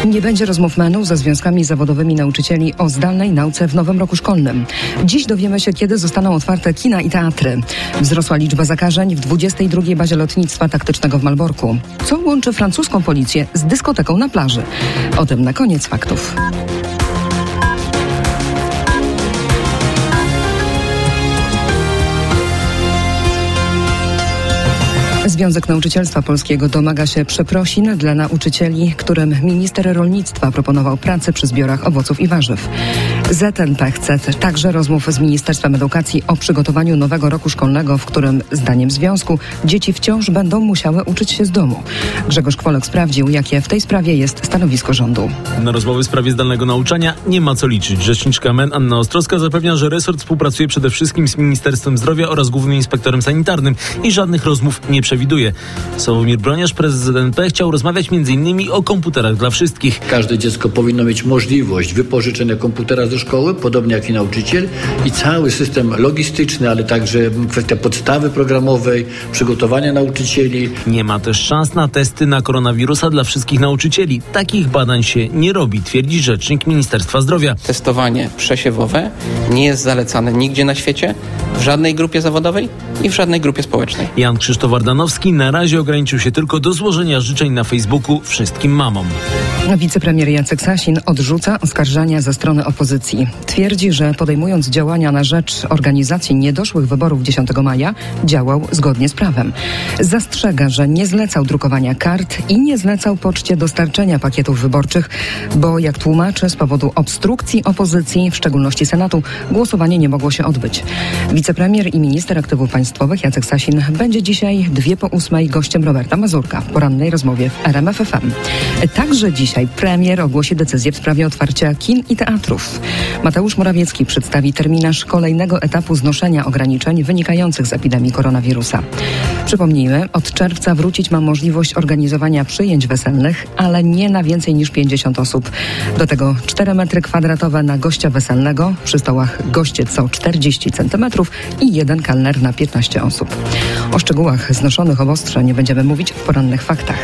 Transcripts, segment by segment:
Nie będzie rozmów MEN-u ze związkami zawodowymi nauczycieli o zdalnej nauce w nowym roku szkolnym. Dziś dowiemy się, kiedy zostaną otwarte kina i teatry. Wzrosła liczba zakażeń w 22. bazie lotnictwa taktycznego w Malborku. Co łączy francuską policję z dyskoteką na plaży? O tym na koniec faktów. Związek Nauczycielstwa Polskiego domaga się przeprosin dla nauczycieli, którym minister rolnictwa proponował pracę przy zbiorach owoców i warzyw. ZNP chce także rozmów z Ministerstwem Edukacji o przygotowaniu nowego roku szkolnego, w którym, zdaniem związku, dzieci wciąż będą musiały uczyć się z domu. Grzegorz Kwolek sprawdził, jakie w tej sprawie jest stanowisko rządu. Na rozmowy w sprawie zdalnego nauczania nie ma co liczyć. Rzeczniczka MEN Anna Ostrowska zapewnia, że resort współpracuje przede wszystkim z Ministerstwem Zdrowia oraz Głównym Inspektorem Sanitarnym i żadnych rozmów nie przewiduje. Sławomir Broniarz, prezes ZNP, chciał rozmawiać m.in. o komputerach dla wszystkich. Każde dziecko powinno mieć możliwość wypożyczenia komputera ze szkoły, podobnie jak i nauczyciel, i cały system logistyczny, ale także kwestia podstawy programowej, przygotowania nauczycieli. Nie ma też szans na testy na koronawirusa dla wszystkich nauczycieli. Takich badań się nie robi, twierdzi rzecznik Ministerstwa Zdrowia. Testowanie przesiewowe nie jest zalecane nigdzie na świecie, w żadnej grupie zawodowej i w żadnej grupie społecznej. Jan Krzysztof Ardanowski na razie ograniczył się tylko do złożenia życzeń na Facebooku wszystkim mamom. Wicepremier Jacek Sasin odrzuca oskarżenia ze strony opozycji. Twierdzi, że podejmując działania na rzecz organizacji niedoszłych wyborów 10 maja, działał zgodnie z prawem. Zastrzega, że nie zlecał drukowania kart i nie zlecał poczcie dostarczenia pakietów wyborczych, bo jak tłumaczy, z powodu obstrukcji opozycji, w szczególności Senatu, głosowanie nie mogło się odbyć. Wicepremier i minister aktywów państwowych Jacek Sasin będzie dzisiaj 7:02 gościem Roberta Mazurka w porannej rozmowie w RMF FM. Także dzisiaj premier ogłosi decyzję w sprawie otwarcia kin i teatrów. Mateusz Morawiecki przedstawi terminarz kolejnego etapu znoszenia ograniczeń wynikających z epidemii koronawirusa. Przypomnijmy, od czerwca wrócić ma możliwość organizowania przyjęć weselnych, ale nie na więcej niż 50 osób. Do tego 4 metry kwadratowe na gościa weselnego, przy stołach goście co 40 cm i 1 kelner na 15 osób. O szczegółach znoszonych obostrzeń będziemy mówić w porannych faktach.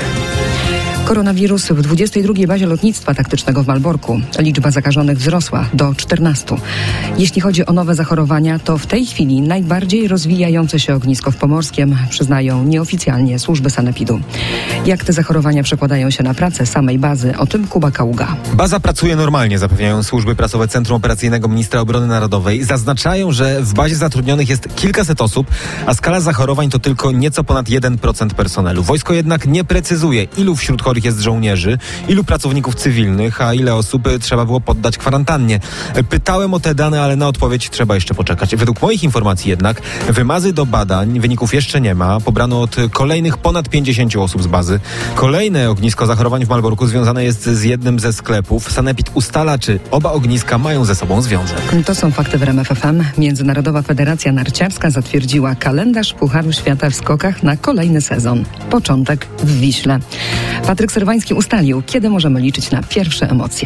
Koronawirus w 22. bazie lotnictwa taktycznego w Malborku. Liczba zakażonych wzrosła do 14. Jeśli chodzi o nowe zachorowania, to w tej chwili najbardziej rozwijające się ognisko w Pomorskiem, przyznają nieoficjalnie służby sanepidu. Jak te zachorowania przekładają się na pracę samej bazy, o tym Kuba Kaługa. Baza pracuje normalnie, zapewniają służby prasowe Centrum Operacyjnego Ministra Obrony Narodowej. Zaznaczają, że w bazie zatrudnionych jest kilkaset osób, a skala zachorowań to tylko nieco ponad 1% personelu. Wojsko jednak nie precyzuje, ilu wśród chorych jest żołnierzy, ilu pracowników cywilnych, a ile osób trzeba było poddać kwarantannie. Pytałem o te dane, ale na odpowiedź trzeba jeszcze poczekać. Według moich informacji jednak wymazy do badań, wyników jeszcze nie ma. Pobrano od kolejnych ponad 50 osób z bazy. Kolejne ognisko zachorowań w Malborku związane jest z jednym ze sklepów. Sanepid ustala, czy oba ogniska mają ze sobą związek. To są fakty w RMF FM. Międzynarodowa Federacja Narciarska zatwierdziła kalendarz Pucharu Świata w skokach na kolejny sezon. Początek w Wiśle. Patryk Serwański ustalił, kiedy możemy liczyć na pierwsze emocje.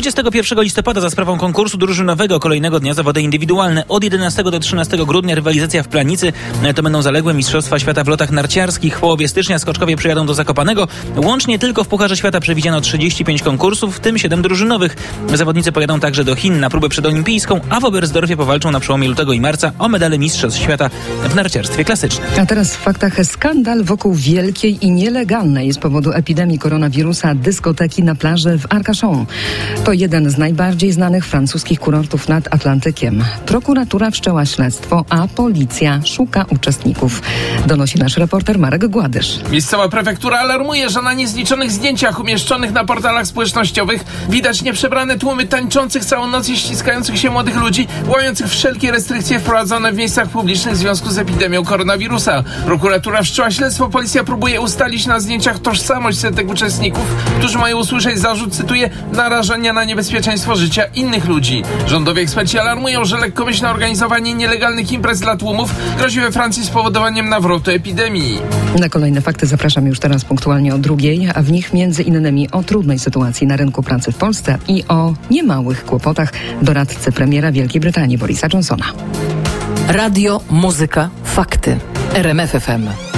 21 listopada za sprawą konkursu drużynowego kolejnego dnia zawody indywidualne. Od 11 do 13 grudnia rywalizacja w Planicy. To będą zaległe Mistrzostwa Świata w lotach narciarskich. W połowie stycznia skoczkowie przyjadą do Zakopanego. Łącznie tylko w Pucharze Świata przewidziano 35 konkursów, w tym 7 drużynowych. Zawodnicy pojadą także do Chin na próbę przedolimpijską, a w Oberstdorfie powalczą na przełomie lutego i marca o medale Mistrzostw Świata w narciarstwie klasycznym. A teraz w faktach skandal wokół wielkiej i nielegalnej z powodu epidemii koronawirusa dyskoteki na plaży w Arcachon. To jeden z najbardziej znanych francuskich kurortów nad Atlantykiem. Prokuratura wszczęła śledztwo, a policja szuka uczestników. Donosi nasz reporter Marek Gładysz. Miejscowa prefektura alarmuje, że na niezliczonych zdjęciach umieszczonych na portalach społecznościowych widać nieprzebrane tłumy tańczących całą noc i ściskających się młodych ludzi, łamiących wszelkie restrykcje wprowadzone w miejscach publicznych w związku z epidemią koronawirusa. Prokuratura wszczęła śledztwo, policja próbuje ustalić na zdjęciach tożsamość setek uczestników, którzy mają usłyszeć zarzut, cytuję, narażenia na niebezpieczeństwo życia innych ludzi. Rządowi eksperci alarmują, że lekkomyślne organizowanie nielegalnych imprez dla tłumów grozi we Francji spowodowaniem nawrotu epidemii. Na kolejne fakty zapraszam już teraz punktualnie o 2:00, a w nich między innymi o trudnej sytuacji na rynku pracy w Polsce i o niemałych kłopotach doradcy premiera Wielkiej Brytanii Borisa Johnsona. Radio, muzyka, fakty. RMF FM.